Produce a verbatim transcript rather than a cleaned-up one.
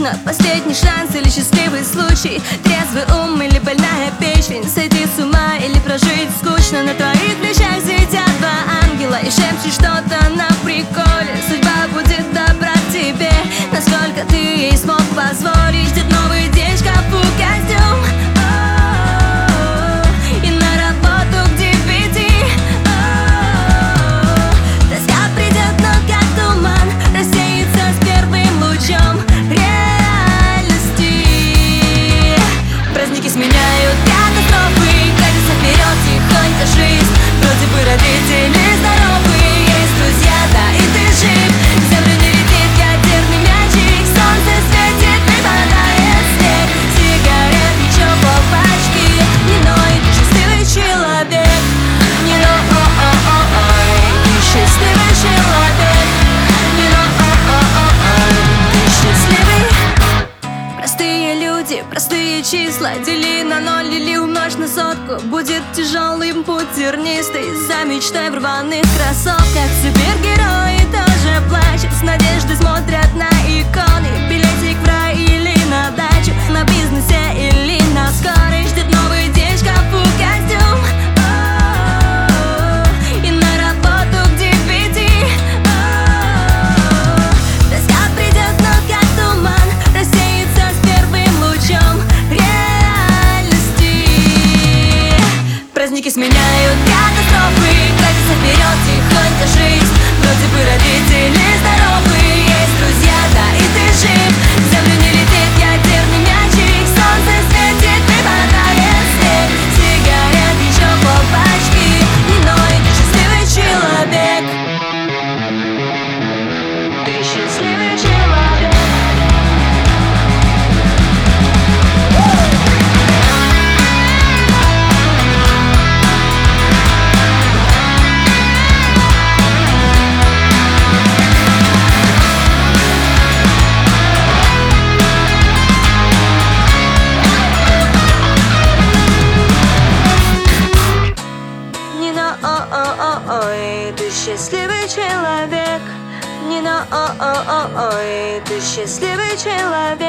скучно, последний шанс или счастливый случай, трезвый ум или больная печень, сойти с ума или прожить скучно. На твоих плечах сидят два ангела и шепчут что-то на приколе. Судьба будет добра к тебе, насколько ты ей смог позволить. Ждет новый день, в шкафу костюм, и на работу к девяти. Тоска придет, но как туман рассеется с первым лучом реальности. Праздники сменяют катастрофы, катится вперед тихонько жизнь. Вроде бы родители здоровы, есть друзья, да и ты жив. В землю не летит ядерный мячик, солнце светит, припадает снег. Сигарет, еще полпачки, не ной, ты счастливый человек. Не но, о-о-о-ой, ты счастливый человек. Не но, о-о-о-ой, ты счастливый. Простые люди, простые числа, дели на ноль или умножь на сотку. Будет тяжелым путь тернистый, за мечтой в рваных кроссовках. Супергерои тоже плачут, с надеждой смотрят на иконы. Билетик в рай или на дачу, на бизнесе или на скорой. Ждет новый день, в шкафу костюм, и на работу к девяти. Тоска придет, но как туман рассеется с первым лучом реальности. Праздники сменяют катастрофы, катится вперед тихонько жизнь. Вроде бы родители здоровы, есть друзья, да и ты жив. В землю не летит ядерный мячик, солнце светит, припадает снег. Сигарет, еще полпачки, не ной, ты счастливый человек. Ты счастливый человек. Не но, о-о-о-ой, ты счастливый человек. Не но, о-о-о-ой, ты счастливый человек.